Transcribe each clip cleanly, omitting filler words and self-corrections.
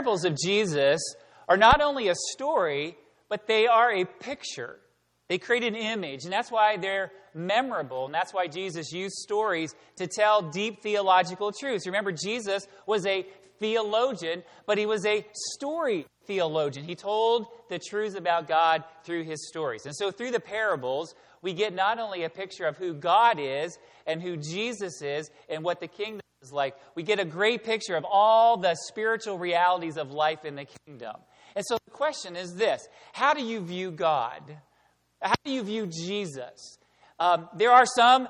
parables of Jesus are not only a story, but they are a picture. They create an image, and that's why they're memorable, and that's why Jesus used stories to tell deep theological truths. Remember, Jesus was a theologian, but he was a story theologian. He told the truths about God through his stories. And so through the parables, we get not only a picture of who God is and who Jesus is and what the kingdom is like, we get a great picture of all the spiritual realities of life in the kingdom. And so the question is this: how do you view God? How do you view Jesus? There are some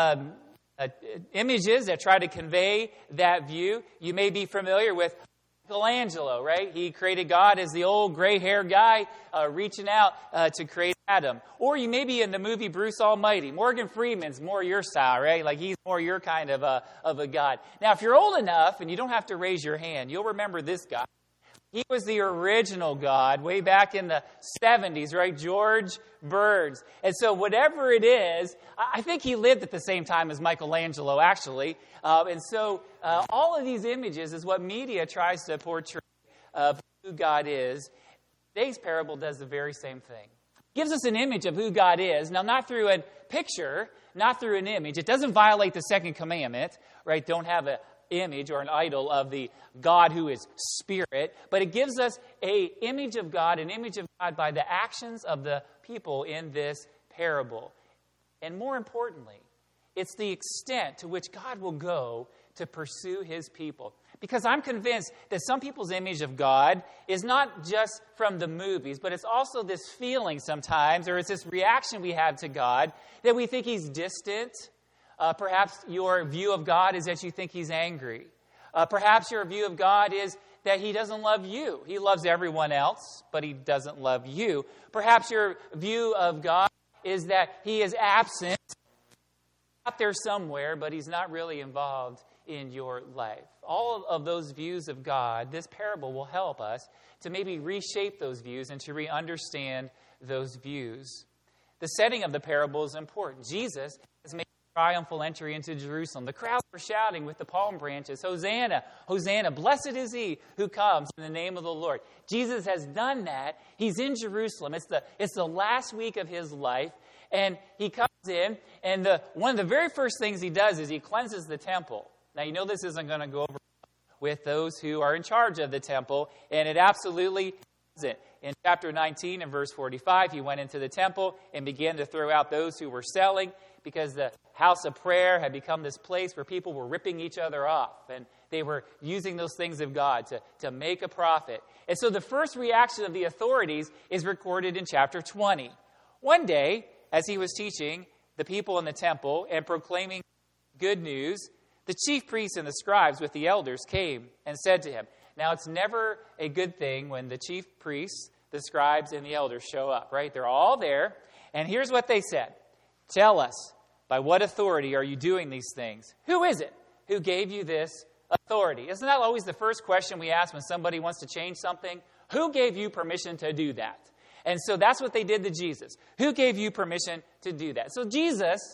images that try to convey that view. You may be familiar with Michelangelo, right? He created God as the old gray-haired guy reaching out to create Adam. Or you may be in the movie Bruce Almighty. Morgan Freeman's more your style, right? Like he's more your kind of a God. Now, if you're old enough, and you don't have to raise your hand, you'll remember this guy. He was the original God way back in the 70s, right? George Burns. And so whatever it is, I think he lived at the same time as Michelangelo, actually. And so all of these images is what media tries to portray of who God is. Today's parable does the very same thing. It gives us an image of who God is. Now, not through a picture, not through an image. It doesn't violate the second commandment, right? Don't have an image or an idol of the God who is spirit, but it gives us an image of God by the actions of the people in this parable. And more importantly, it's the extent to which God will go to pursue his people. Because I'm convinced that some people's image of God is not just from the movies, but it's also this feeling sometimes, or it's this reaction we have to God, that we think he's distant. Perhaps your view of God is that you think he's angry. Perhaps your view of God is that he doesn't love you. He loves everyone else, but he doesn't love you. Perhaps your view of God is that he is absent, out there somewhere, but he's not really involved in your life. All of those views of God, this parable will help us to maybe reshape those views and to re-understand those views. The setting of the parable is important. Jesus is making triumphal entry into Jerusalem. The crowds were shouting with the palm branches, "Hosanna, Hosanna, blessed is he who comes in the name of the Lord." Jesus has done that. He's in Jerusalem. It's the last week of his life, and he comes in, and one of the very first things he does is he cleanses the temple. Now, you know this isn't going to go over with those who are in charge of the temple, and it absolutely isn't. In chapter 19 and verse 45, he went into the temple and began to throw out those who were selling, because the house of prayer had become this place where people were ripping each other off, and they were using those things of God to make a profit. And so the first reaction of the authorities is recorded in chapter 20. One day, as he was teaching the people in the temple and proclaiming good news, the chief priests and the scribes with the elders came and said to him. Now, it's never a good thing when the chief priests, the scribes, and the elders show up, right? They're all there. And here's what they said. "Tell us, by what authority are you doing these things? Who is it who gave you this authority?" Isn't that always the first question we ask when somebody wants to change something? Who gave you permission to do that? And so that's what they did to Jesus. Who gave you permission to do that? So Jesus,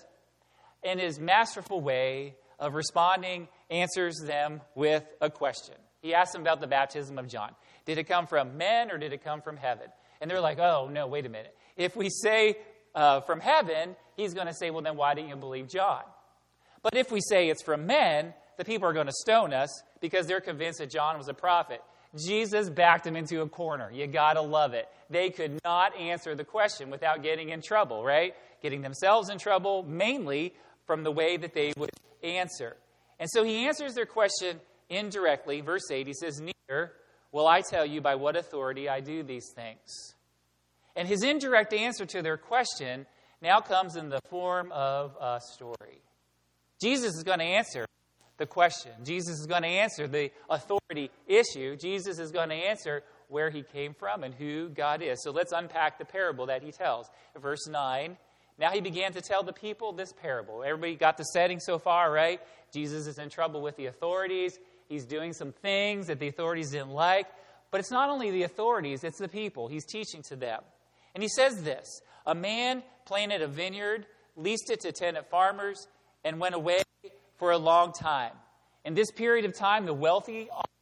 in his masterful way of responding, answers them with a question. He asks them about the baptism of John. Did it come from men or did it come from heaven? And they're like, "Oh, no, wait a minute. If we say from heaven," he's going to say, "Well, then why didn't you believe John?" But if we say it's from men, the people are going to stone us because they're convinced that John was a prophet. Jesus backed them into a corner. You got to love it. They could not answer the question without getting in trouble, right? Getting themselves in trouble, mainly from the way that they would answer. And so he answers their question indirectly. Verse 8, he says, "Neither will I tell you by what authority I do these things." And his indirect answer to their question now comes in the form of a story. Jesus is going to answer the question. Jesus is going to answer the authority issue. Jesus is going to answer where he came from and who God is. So let's unpack the parable that he tells. Verse 9, "Now he began to tell the people this parable." Everybody got the setting so far, right? Jesus is in trouble with the authorities. He's doing some things that the authorities didn't like. But it's not only the authorities, it's the people. He's teaching to them. And he says this: "A man planted a vineyard, leased it to tenant farmers, and went away for a long time. In this period of time, the wealthy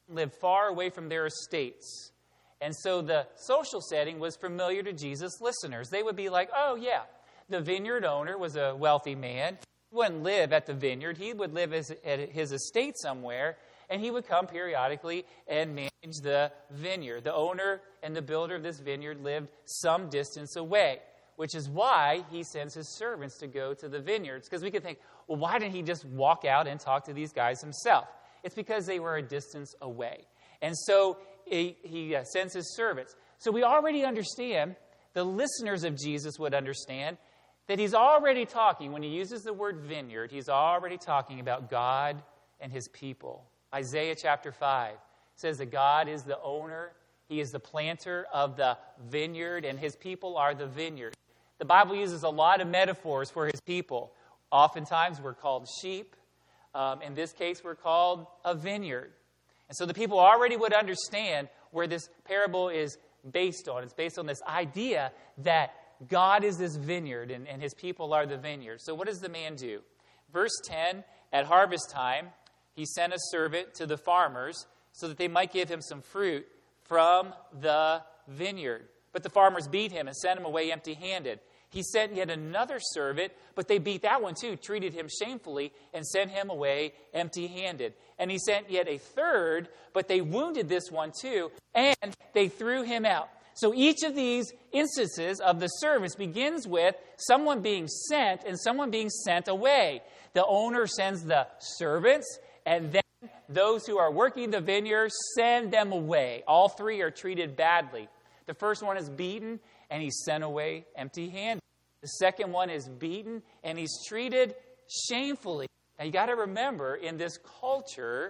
lived far away from their estates. And so the social setting was familiar to Jesus' listeners. They would be like, oh, yeah, the vineyard owner was a wealthy man. He wouldn't live at the vineyard. He would live at his estate somewhere, and he would come periodically and manage the vineyard. The owner and the builder of this vineyard lived some distance away, which is why he sends his servants to go to the vineyards. Because we could think, well, why didn't he just walk out and talk to these guys himself? It's because they were a distance away. And so he sends his servants. So we already understand, the listeners of Jesus would understand, that he's already talking, when he uses the word vineyard, he's already talking about God and his people. Isaiah chapter 5 says that God is the owner, he is the planter of the vineyard, and his people are the vineyard. The Bible uses a lot of metaphors for his people. Oftentimes we're called sheep. In this case, we're called a vineyard. And so the people already would understand where this parable is based on. It's based on this idea that God is this vineyard and his people are the vineyard. So what does the man do? Verse 10, at harvest time, he sent a servant to the farmers so that they might give him some fruit from the vineyard. But the farmers beat him and sent him away empty-handed. He sent yet another servant, but they beat that one too, treated him shamefully, and sent him away empty-handed. And he sent yet a third, but they wounded this one too, and they threw him out. So each of these instances of the servants begins with someone being sent and someone being sent away. The owner sends the servants, and then those who are working the vineyard send them away. All three are treated badly. The first one is beaten, and he's sent away empty-handed. The second one is beaten, and he's treated shamefully. Now, you got to remember, in this culture,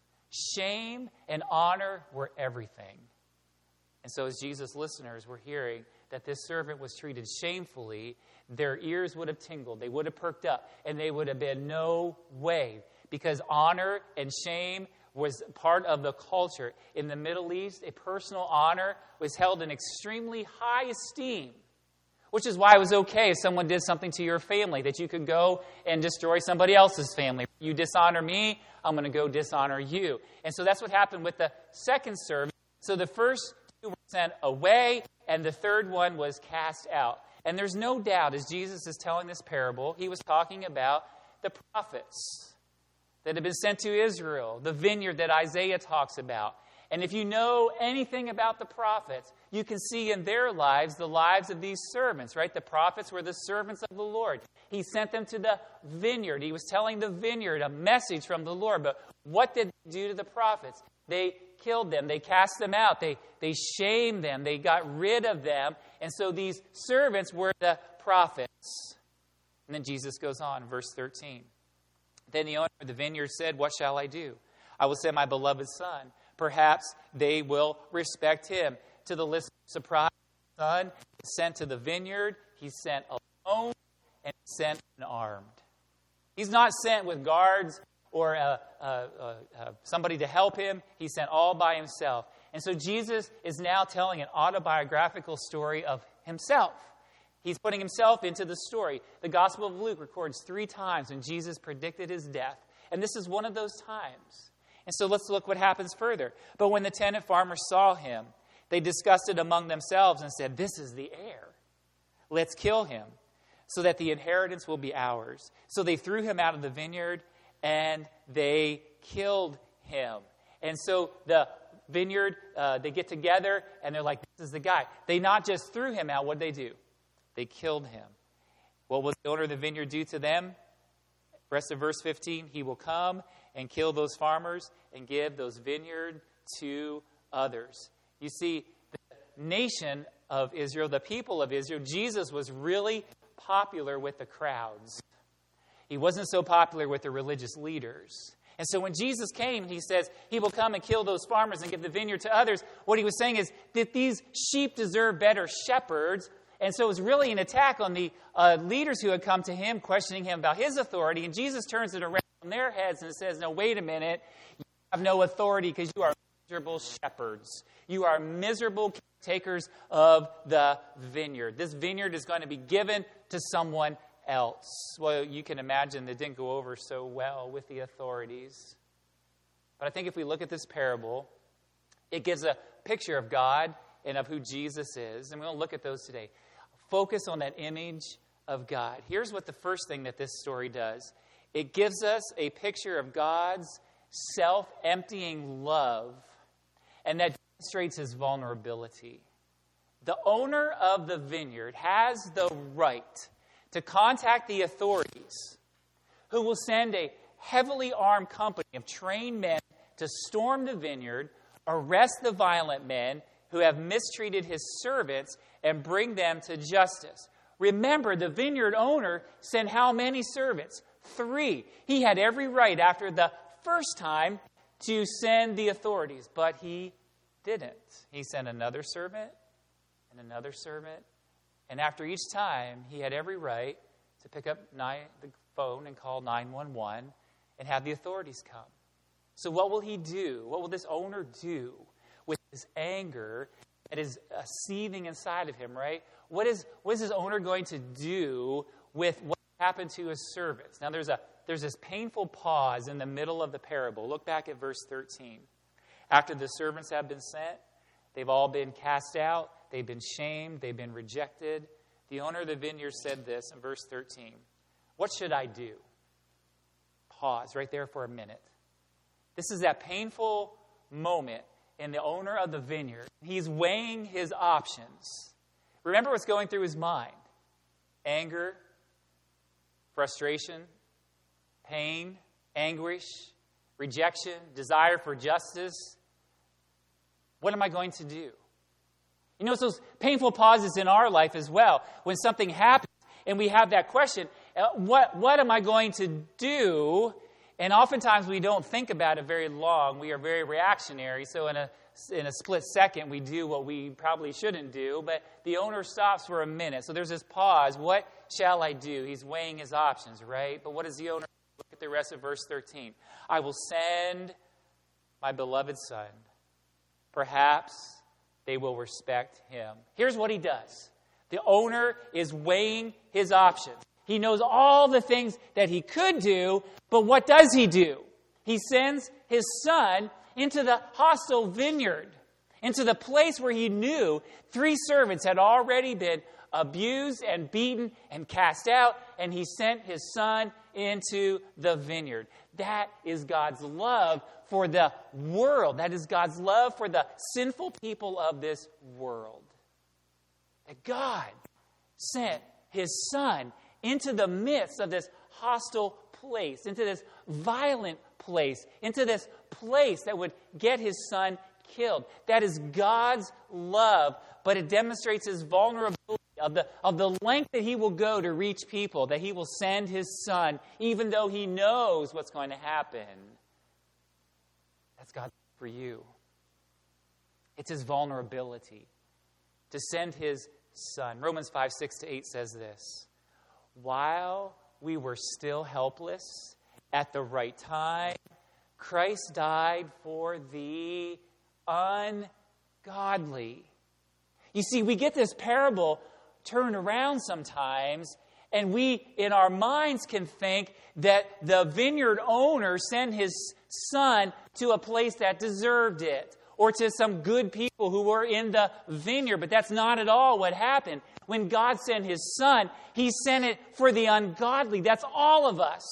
shame and honor were everything. And so as Jesus' listeners were hearing that this servant was treated shamefully, their ears would have tingled. They would have perked up, and they would have been no way, because honor and shame was part of the culture. In the Middle East, a personal honor was held in extremely high esteem, which is why it was okay if someone did something to your family, that you could go and destroy somebody else's family. You dishonor me, I'm going to go dishonor you. And so that's what happened with the second servant. So the first two were sent away, and the third one was cast out. And there's no doubt, as Jesus is telling this parable, he was talking about the prophets that had been sent to Israel, the vineyard that Isaiah talks about. And if you know anything about the prophets, you can see in their lives the lives of these servants, right? The prophets were the servants of the Lord. He sent them to the vineyard. He was telling the vineyard a message from the Lord. But what did they do to the prophets? They killed them. They cast them out. They shamed them. They got rid of them. And so these servants were the prophets. And then Jesus goes on, verse 13. Then the owner of the vineyard said, "What shall I do? I will send my beloved son. Perhaps they will respect him." To the listener, surprise, the son is sent to the vineyard. He's sent alone, and he's sent unarmed. He's not sent with guards or somebody to help him. He's sent all by himself. And so Jesus is now telling an autobiographical story of himself. He's putting himself into the story. The Gospel of Luke records 3 times when Jesus predicted his death. And this is one of those times. And so let's look what happens further. But when the tenant farmers saw him, they discussed it among themselves and said, "This is the heir. Let's kill him so that the inheritance will be ours." So they threw him out of the vineyard and they killed him. And so the vineyard, they get together and they're like, "This is the guy." They not just threw him out. What did they do? They killed him. What will the owner of the vineyard do to them? Rest of verse 15, he will come and kill those farmers and give those vineyard to others. You see, the nation of Israel, the people of Israel, Jesus was really popular with the crowds. He wasn't so popular with the religious leaders. And so when Jesus came, he says he will come and kill those farmers and give the vineyard to others. What he was saying is that these sheep deserve better shepherds. And so it was really an attack on the leaders who had come to him, questioning him about his authority. And Jesus turns it around on their heads and says, "No, wait a minute. You have no authority because you are miserable shepherds. You are miserable takers of the vineyard. This vineyard is going to be given to someone else." Well, you can imagine that didn't go over so well with the authorities. But I think if we look at this parable, it gives a picture of God and of who Jesus is. And we're going to look at those today. Focus on that image of God. Here's what the first thing that this story does. It gives us a picture of God's self-emptying love, and that demonstrates his vulnerability. The owner of the vineyard has the right to contact the authorities, who will send a heavily armed company of trained men to storm the vineyard, arrest the violent men who have mistreated his servants, and bring them to justice. Remember, the vineyard owner sent how many servants? 3. He had every right after the first time to send the authorities, but he didn't. He sent another servant and another servant, and after each time, he had every right to pick up the phone and call 911 and have the authorities come. So what will he do? What will this owner do with his anger that is seething inside of him, right? What is this owner going to do with what happened to his servants? Now, there's this painful pause in the middle of the parable. Look back at verse 13. After the servants have been sent, they've all been cast out, they've been shamed, they've been rejected. The owner of the vineyard said this in verse 13. What should I do? Pause right there for a minute. This is that painful moment in the owner of the vineyard. He's weighing his options. Remember what's going through his mind. Anger, frustration, pain, anguish, rejection, desire for justice. What am I going to do? You know, it's those painful pauses in our life as well. When something happens and we have that question, what am I going to do? And oftentimes we don't think about it very long. We are very reactionary. So in a split second, we do what we probably shouldn't do. But the owner stops for a minute. So there's this pause. What shall I do? He's weighing his options, right? But what does the owner do? Look at the rest of verse 13. I will send my beloved son. Perhaps they will respect him. Here's what he does. The owner is weighing his options. He knows all the things that he could do, but what does he do? He sends his son into the hostile vineyard, into the place where he knew 3 servants had already been abused and beaten and cast out, and he sent his son into the vineyard. That is God's love for the world. That is God's love for the sinful people of this world. That God sent his son into the midst of this hostile place, into this violent place, into this place that would get his son killed. That is God's love, but it demonstrates his vulnerability of the length that he will go to reach people, that he will send his son, even though he knows what's going to happen. That's God for you. It's his vulnerability to send his son. Romans 5:6-8 says this. While we were still helpless, at the right time, Christ died for the ungodly. You see, we get this parable turned around sometimes, and we, in our minds, can think that the vineyard owner sent his son to a place that deserved it, or to some good people who were in the vineyard. But that's not at all what happened. When God sent his son, he sent it for the ungodly. That's all of us.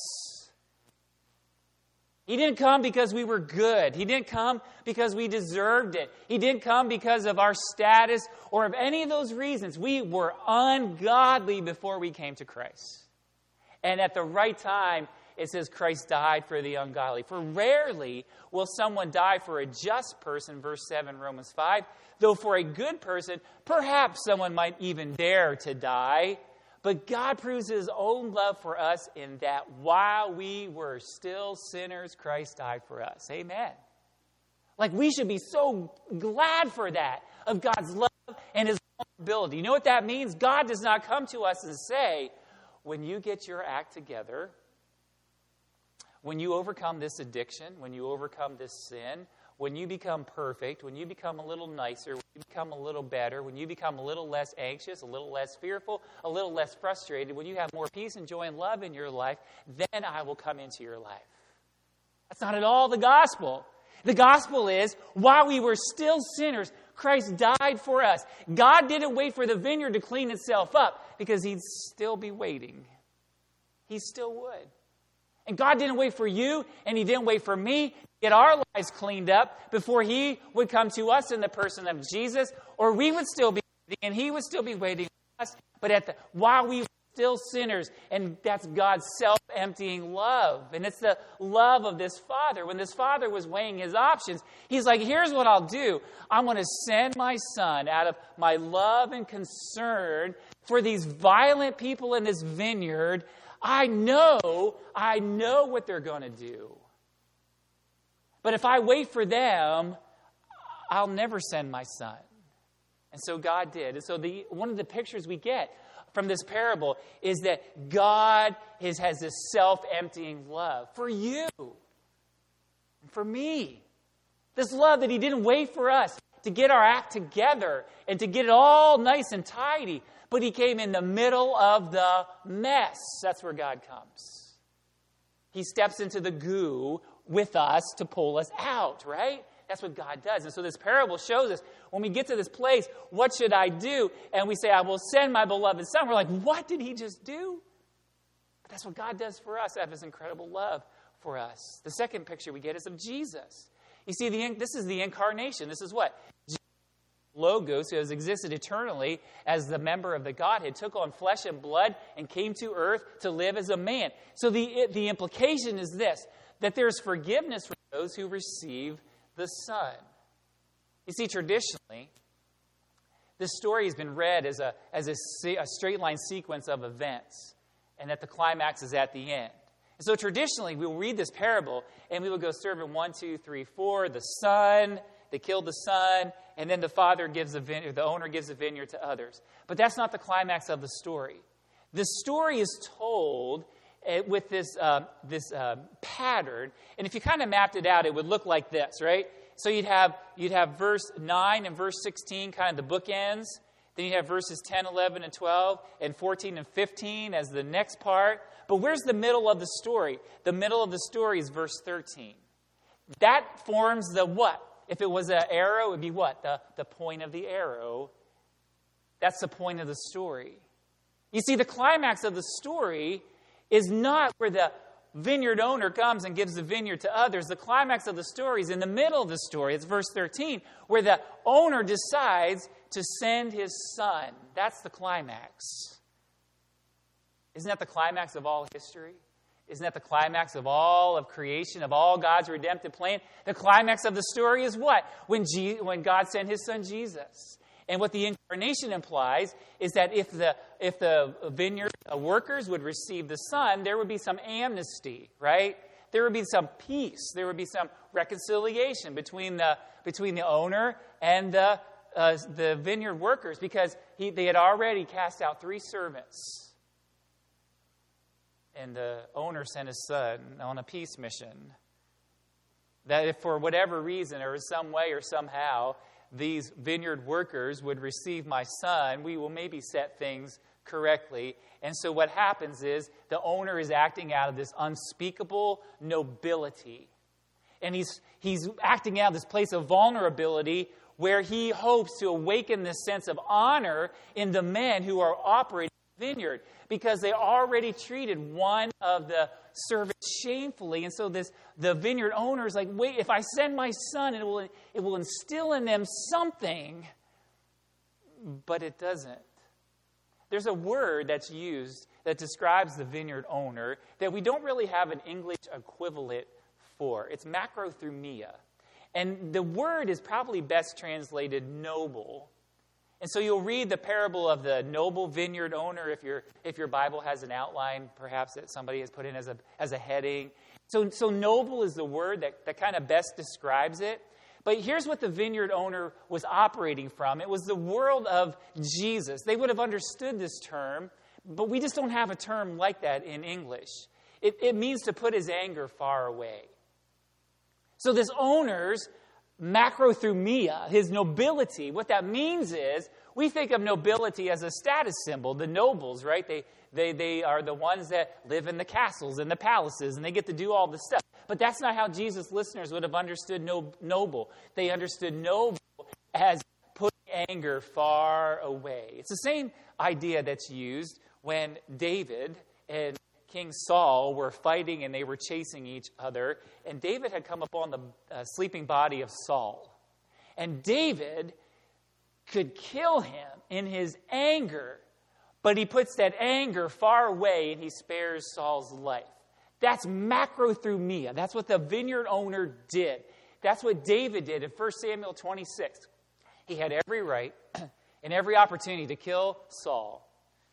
He didn't come because we were good. He didn't come because we deserved it. He didn't come because of our status or of any of those reasons. We were ungodly before we came to Christ. And at the right time, it says Christ died for the ungodly. For rarely will someone die for a just person, verse 7, Romans 5. Though for a good person, perhaps someone might even dare to die. But God proves his own love for us in that while we were still sinners, Christ died for us. Amen. Like, we should be so glad for that, of God's love and his vulnerability. You know what that means? God does not come to us and say, when you get your act together, when you overcome this addiction, when you overcome this sin, when you become perfect, when you become a little nicer, when you become a little better, when you become a little less anxious, a little less fearful, a little less frustrated, when you have more peace and joy and love in your life, then I will come into your life. That's not at all the gospel. The gospel is, while we were still sinners, Christ died for us. God didn't wait for the vineyard to clean itself up because he'd still be waiting. He still would. And God didn't wait for you, and he didn't wait for me to get our lives cleaned up before he would come to us in the person of Jesus, or we would still be waiting, and he would still be waiting for us. But while we were still sinners, and that's God's self-emptying love. And it's the love of this Father. When this Father was weighing his options, he's like, here's what I'll do. I'm going to send my Son out of my love and concern for these violent people in this vineyard. I know what they're going to do. But if I wait for them, I'll never send my Son. And so God did. And so one of the pictures we get from this parable is that God has this self-emptying love for you and for me. This love that he didn't wait for us to get our act together and to get it all nice and tidy, but he came in the middle of the mess. That's where God comes. He steps into the goo with us to pull us out, right? That's what God does. And so this parable shows us, when we get to this place, what should I do? And we say, I will send my beloved Son. We're like, what did he just do? But that's what God does for us, out of his incredible love for us. The second picture we get is of Jesus. You see, this is the incarnation. This is what? Logos, who has existed eternally as the member of the Godhead, took on flesh and blood and came to earth to live as a man. So the implication is this, that there's forgiveness for those who receive the Son. You see, traditionally, this story has been read as a straight line sequence of events, and that the climax is at the end. And so traditionally, we'll read this parable, and we will go servant 1, 2, 3, 4, the Son, they killed the Son, and then the Father gives the owner gives a vineyard to others. But that's not the climax of the story. The story is told with this pattern, and if you kind of mapped it out, it would look like this, right? So you'd have verse 9 and verse 16, kind of the bookends. Then you have verses 10, 11, and 12, and 14 and 15 as the next part. But where's the middle of the story? The middle of the story is verse 13. That forms the what? If it was an arrow, it would be what? The point of the arrow. That's the point of the story. You see, the climax of the story is not where the vineyard owner comes and gives the vineyard to others. The climax of the story is in the middle of the story. It's verse 13, where the owner decides to send his Son. That's the climax. Isn't that the climax of all history? Isn't that the climax of all of creation, of all God's redemptive plan? The climax of the story is what? When God sent his Son Jesus. And what the incarnation implies is that if the vineyard workers would receive the Son, there would be some amnesty, right? There would be some peace. There would be some reconciliation between the owner and the vineyard workers, because they had already cast out 3 servants. And the owner sent his Son on a peace mission. That if for whatever reason or some way or somehow these vineyard workers would receive my Son, we will maybe set things correctly. And so what happens is the owner is acting out of this unspeakable nobility. And he's acting out of this place of vulnerability where he hopes to awaken this sense of honor in the men who are operating the vineyard, because they already treated one of the servants shamefully. And so the vineyard owner is like, wait, if I send my Son, it will instill in them something. But it doesn't. There's a word that's used that describes the vineyard owner that we don't really have an English equivalent for. It's macrothumia. And the word is probably best translated noble. And so you'll read the parable of the noble vineyard owner if your Bible has an outline, perhaps that somebody has put in as a heading. So noble is the word that kind of best describes it. But here's what the vineyard owner was operating from. It was the world of Jesus. They would have understood this term, but we just don't have a term like that in English. It means to put his anger far away. So this owner's macrothumia, his nobility, what that means is, we think of nobility as a status symbol. The nobles, right? They are the ones that live in the castles and the palaces, and they get to do all this stuff. But that's not how Jesus' listeners would have understood noble. They understood noble as putting anger far away. It's the same idea that's used when David and King Saul were fighting and they were chasing each other. And David had come upon the sleeping body of Saul. And David could kill him in his anger, but he puts that anger far away and he spares Saul's life. That's macrothumia. That's what the vineyard owner did. That's what David did in 1 Samuel 26. He had every right and every opportunity to kill Saul.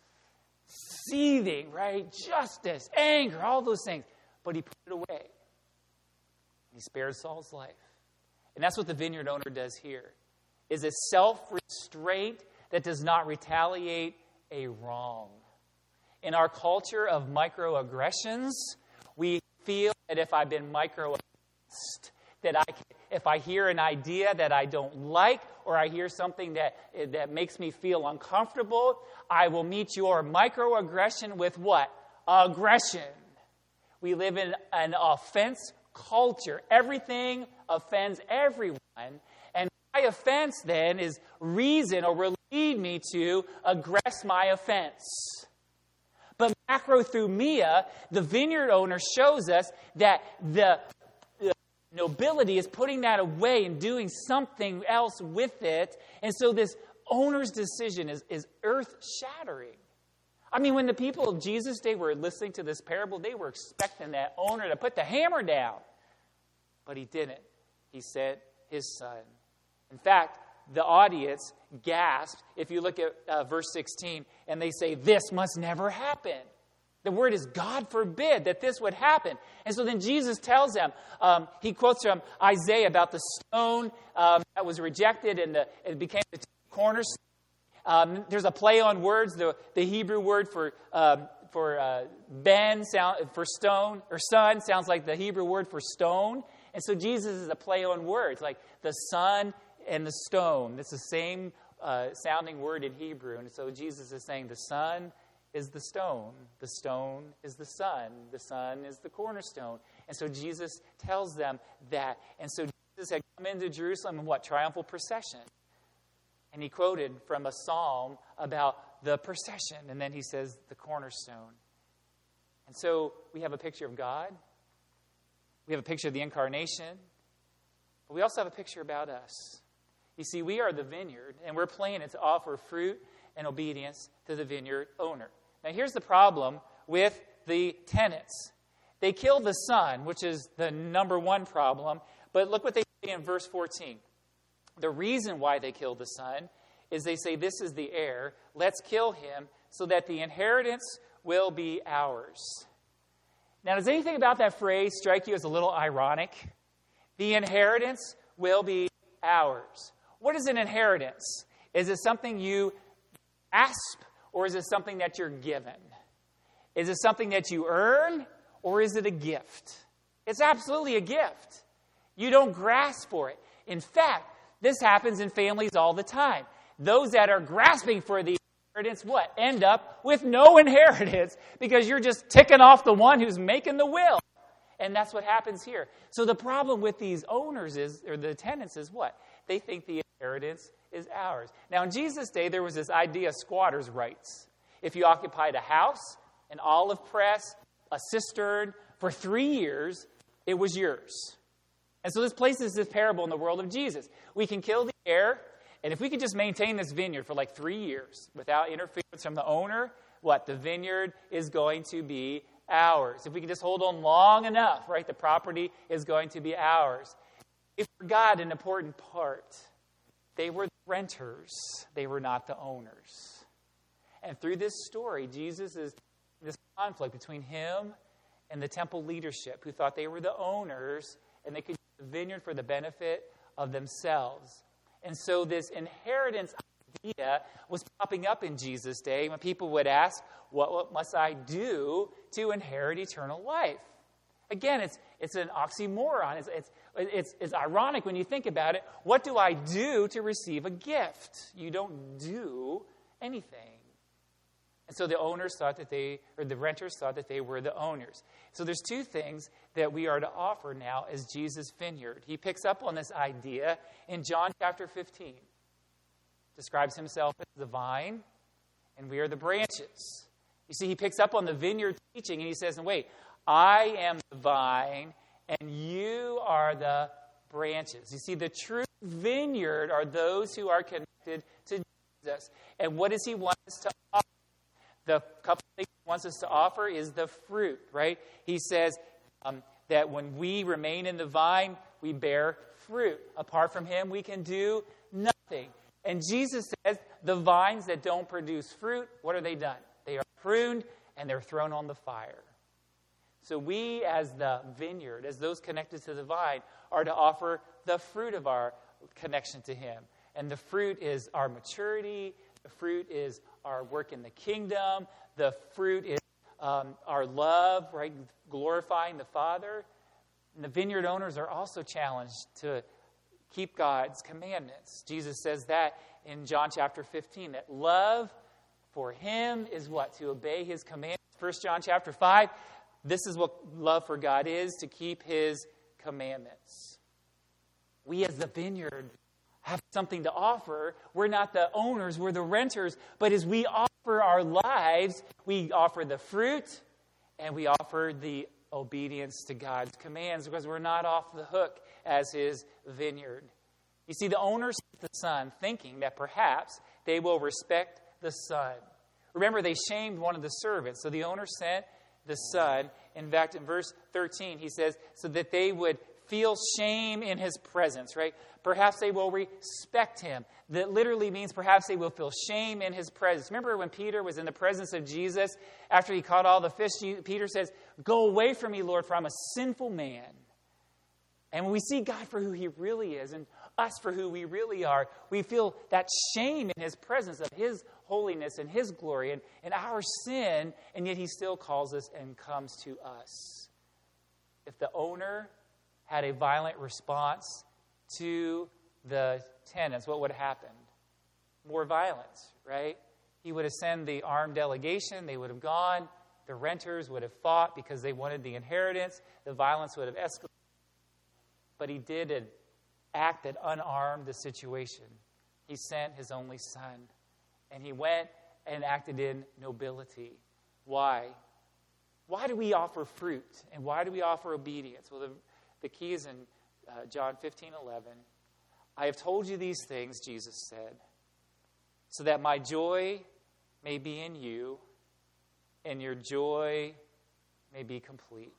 Seething, right? Justice, anger, all those things. But he put it away. He spared Saul's life. And that's what the vineyard owner does here. Is a self-restraint that does not retaliate a wrong. In our culture of microaggressions, we feel that if I've been microaggressed, that if I hear an idea that I don't like, or I hear something that makes me feel uncomfortable, I will meet your microaggression with what? Aggression. We live in an offense culture. Everything offends everyone. And my offense then is reason or will lead me to aggress my offense. But macrothumia, the vineyard owner shows us that the nobility is putting that away and doing something else with it. And so this owner's decision is earth-shattering. I mean, when the people of Jesus' day were listening to this parable, they were expecting that owner to put the hammer down. But he didn't. He sent his son. In fact, the audience gasped. If you look at verse 16, and they say, "This must never happen." The word is, God forbid that this would happen. And so then Jesus tells them, he quotes from Isaiah about the stone that was rejected and it became the cornerstone. There's a play on words. The Hebrew word for ben, for stone, or son, sounds like the Hebrew word for stone. And so Jesus is a play on words, like the son and the stone. It's the same sounding word in Hebrew. And so Jesus is saying the son is the stone is the son is the cornerstone. And so Jesus tells them that. And so Jesus had come into Jerusalem in what? Triumphal procession. And he quoted from a psalm about the procession. And then he says the cornerstone. And so we have a picture of God. We have a picture of the incarnation. But we also have a picture about us. You see, we are the vineyard, and we're planted to offer fruit and obedience to the vineyard owner. Now, here's the problem with the tenants. They kill the son, which is the number one problem. But look what they say in verse 14. The reason why they kill the son is they say, "This is the heir. Let's kill him so that the inheritance will be ours." Now, does anything about that phrase strike you as a little ironic? The inheritance will be ours. What is an inheritance? Is it something you grasp, or is it something that you're given? Is it something that you earn, or is it a gift? It's absolutely a gift. You don't grasp for it. In fact, this happens in families all the time. Those that are grasping for the inheritance, what? End up with no inheritance because you're just ticking off the one who's making the will. And that's what happens here. So the problem with these owners or the tenants is what? They think the inheritance is ours. Now, in Jesus' day, there was this idea of squatters' rights. If you occupied a house, an olive press, a cistern, for 3 years, it was yours. And so this places this parable in the world of Jesus. We can kill the heir, and if we could just maintain this vineyard for like 3 years without interference from the owner, what? The vineyard is going to be ours. If we can just hold on long enough, right, the property is going to be ours. They forgot an important part. They were the renters. They were not the owners. And through this story, Jesus is this conflict between him and the temple leadership who thought they were the owners and they could use the vineyard for the benefit of themselves. And so this inheritance idea was popping up in Jesus' day when people would ask, what must I do to inherit eternal life? Again, it's an oxymoron. It's ironic when you think about it. What do I do to receive a gift? You don't do anything. And so the owners thought that the renters thought that they were the owners. So there's two things that we are to offer now as Jesus' vineyard. He picks up on this idea in John chapter 15. Describes himself as the vine, and we are the branches. You see, he picks up on the vineyard teaching, and he says, wait, I am the vine, and you are the branches. You see, the true vineyard are those who are connected to Jesus. And what does he want us to offer? The couple things he wants us to offer is the fruit, right? He says that when we remain in the vine, we bear fruit. Apart from him, we can do nothing. And Jesus says the vines that don't produce fruit, what are they done? They are pruned and they're thrown on the fire. So we as the vineyard, as those connected to the vine, are to offer the fruit of our connection to him. And the fruit is our maturity. The fruit is our work in the kingdom. The fruit is our love, right? Glorifying the Father. And the vineyard owners are also challenged to keep God's commandments. Jesus says that in John chapter 15, that love for him is what? To obey his commandments. 1 John chapter 5, this is what love for God is, to keep his commandments. We as the vineyard have something to offer. We're not the owners, we're the renters. But as we offer our lives, we offer the fruit and we offer the obedience to God's commands because we're not off the hook as his vineyard. You see, the owners sent the son thinking that perhaps they will respect the son. Remember, they shamed one of the servants. So the owner sent the son. In fact, in verse 13, he says, so that they would feel shame in his presence, right? Perhaps they will respect him. That literally means perhaps they will feel shame in his presence. Remember when Peter was in the presence of Jesus after he caught all the fish? Peter says, go away from me, Lord, for I'm a sinful man. And when we see God for who he really is and us for who we really are, we feel that shame in his presence of his holiness and his glory and our sin, and yet he still calls us and comes to us. If the owner had a violent response to the tenants, what would have happened? More violence, right? He would have sent the armed delegation. They would have gone. The renters would have fought because they wanted the inheritance. The violence would have escalated. But he did an act that unarmed the situation. He sent his only son. And he went and acted in nobility. Why? Why do we offer fruit? And why do we offer obedience? Well, the key is in John 15:11. I have told you these things, Jesus said, so that my joy may be in you and your joy may be complete.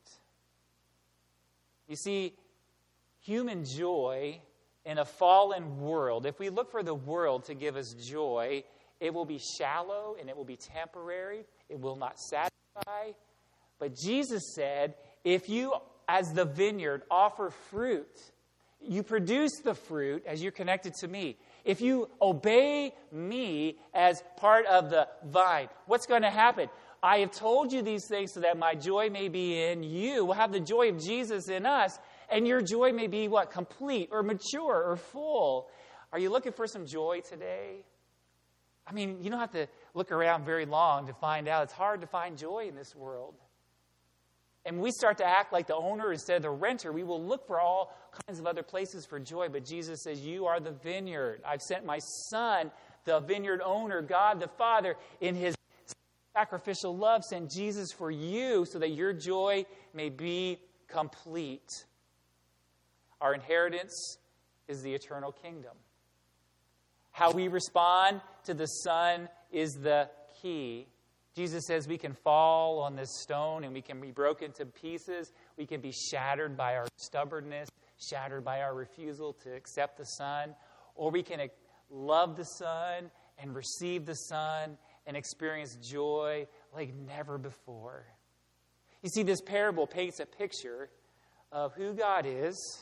You see, human joy in a fallen world, if we look for the world to give us joy, it will be shallow and it will be temporary. It will not satisfy. But Jesus said, if you, as the vineyard, offer fruit, you produce the fruit as you're connected to me. If you obey me as part of the vine, what's going to happen? I have told you these things so that my joy may be in you. We'll have the joy of Jesus in us, and your joy may be what? Complete or mature or full. Are you looking for some joy today? I mean, you don't have to look around very long to find out. It's hard to find joy in this world. And when we start to act like the owner instead of the renter, we will look for all kinds of other places for joy. But Jesus says, you are the vineyard. I've sent my son, the vineyard owner, God the Father, in his sacrificial love, sent Jesus for you so that your joy may be complete. Our inheritance is the eternal kingdom. How we respond to the Son is the key. Jesus says we can fall on this stone and we can be broken to pieces. We can be shattered by our stubbornness, shattered by our refusal to accept the Son. Or we can love the Son and receive the Son and experience joy like never before. You see, this parable paints a picture of who God is,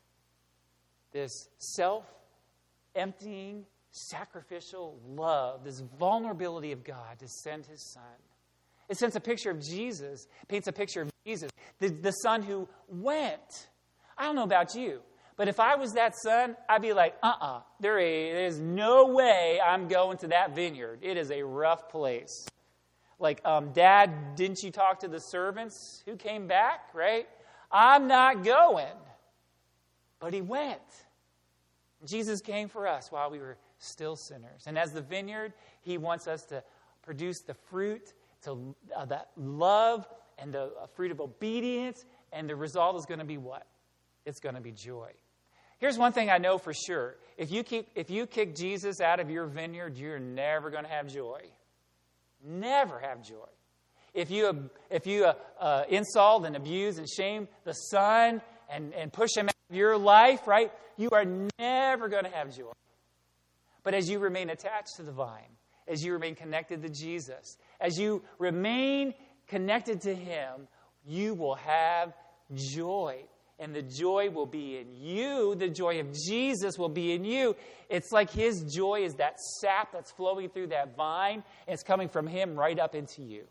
this self-emptying, sacrificial love, this vulnerability of God to send his Son. It sends a picture of Jesus, paints a picture of Jesus, the Son who went. I don't know about you, but if I was that son, I'd be like, there is no way I'm going to that vineyard. It is a rough place. Dad, didn't you talk to the servants who came back, right? I'm not going. But he went. Jesus came for us while we were still sinners. And as the vineyard, he wants us to produce the fruit, that love and the fruit of obedience. And the result is going to be what? It's going to be joy. Here's one thing I know for sure. If you kick Jesus out of your vineyard, you're never going to have joy. Never have joy. If you insult and abuse and shame the Son and push him out of your life, right, you are never going to have joy. But as you remain attached to the vine, as you remain connected to Jesus, as you remain connected to him, you will have joy. And the joy will be in you. The joy of Jesus will be in you. It's like his joy is that sap that's flowing through that vine. And it's coming from him right up into you.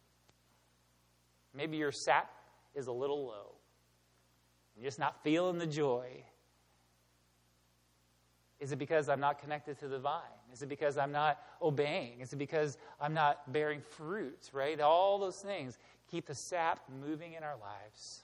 Maybe your sap is a little low. You're just not feeling the joy. Is it because I'm not connected to the vine? Is it because I'm not obeying? Is it because I'm not bearing fruit, right? All those things keep the sap moving in our lives.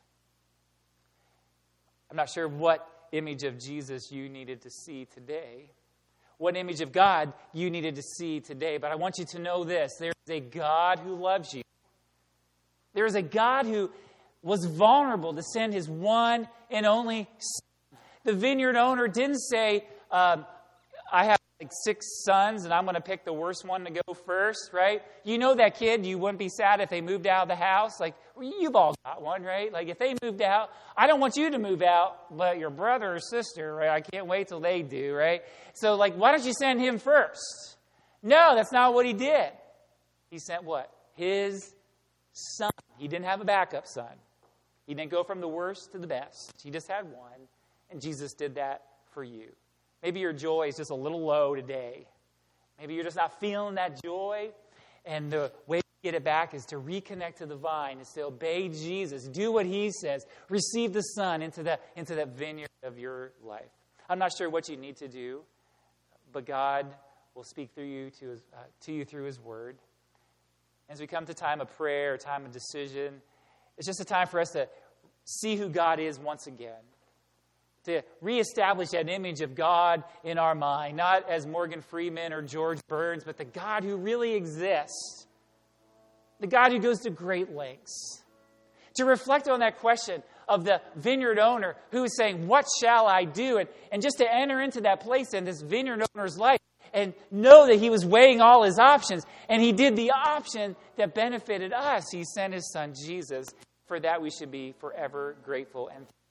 I'm not sure what image of Jesus you needed to see today, what image of God you needed to see today, but I want you to know this. There is a God who loves you. There is a God who was vulnerable to send his one and only Son. The vineyard owner didn't say, I have 6 sons and I'm going to pick the worst one to go first, right? You know that kid, you wouldn't be sad if they moved out of the house. Like, you've all got one, right? Like, if they moved out, I don't want you to move out, but your brother or sister, right? I can't wait till they do, right? So, why don't you send him first? No, that's not what he did. He sent what? His Son. He didn't have a backup son. He didn't go from the worst to the best. He just had one, and Jesus did that for you. Maybe your joy is just a little low today. Maybe you're just not feeling that joy. And the way to get it back is to reconnect to the vine, is to obey Jesus. Do what he says. Receive the Son into that vineyard of your life. I'm not sure what you need to do, but God will speak through you to you through his word. As we come to time of prayer, time of decision, it's just a time for us to see who God is once again. To reestablish that image of God in our mind, not as Morgan Freeman or George Burns, but the God who really exists. The God who goes to great lengths. To reflect on that question of the vineyard owner who is saying, what shall I do? And just to enter into that place in this vineyard owner's life and know that he was weighing all his options. And he did the option that benefited us. He sent his Son, Jesus. For that we should be forever grateful and thankful.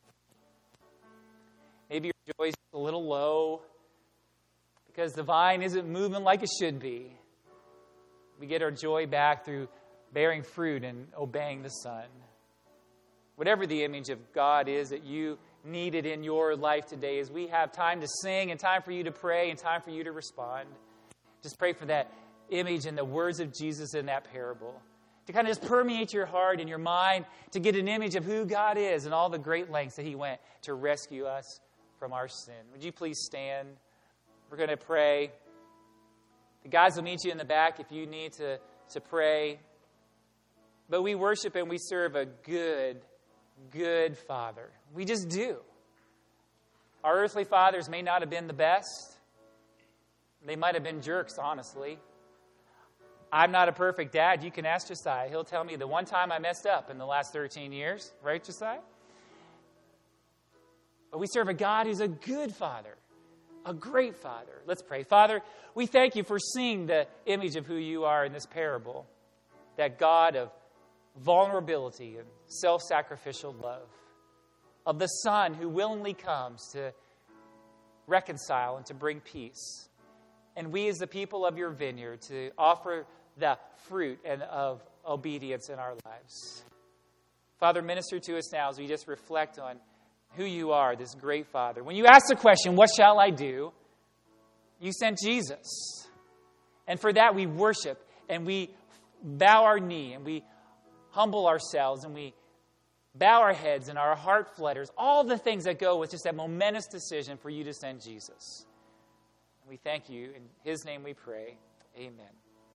Maybe your joy is a little low because the vine isn't moving like it should be. We get our joy back through bearing fruit and obeying the Son. Whatever the image of God is that you needed in your life today, as we have time to sing and time for you to pray and time for you to respond, just pray for that image and the words of Jesus in that parable. To kind of just permeate your heart and your mind, to get an image of who God is and all the great lengths that he went to rescue us from our sin. Would you please stand? We're going to pray. The guys will meet you in the back if you need to pray. But we worship and we serve a good Father. We just do. Our earthly fathers may not have been the best. They might have been jerks, honestly. I'm not a perfect dad. You can ask Josiah. He'll tell me the one time I messed up in the last 13 years. Right, Josiah? But we serve a God who's a good Father, a great Father. Let's pray. Father, we thank you for seeing the image of who you are in this parable, that God of vulnerability and self-sacrificial love, of the Son who willingly comes to reconcile and to bring peace. And we as the people of your vineyard to offer the fruit and of obedience in our lives. Father, minister to us now as we just reflect on who you are, this great Father. When you ask the question, what shall I do? You sent Jesus. And for that we worship and we bow our knee and we humble ourselves and we bow our heads and our heart flutters. All the things that go with just that momentous decision for you to send Jesus. And we thank you. In his name we pray. Amen.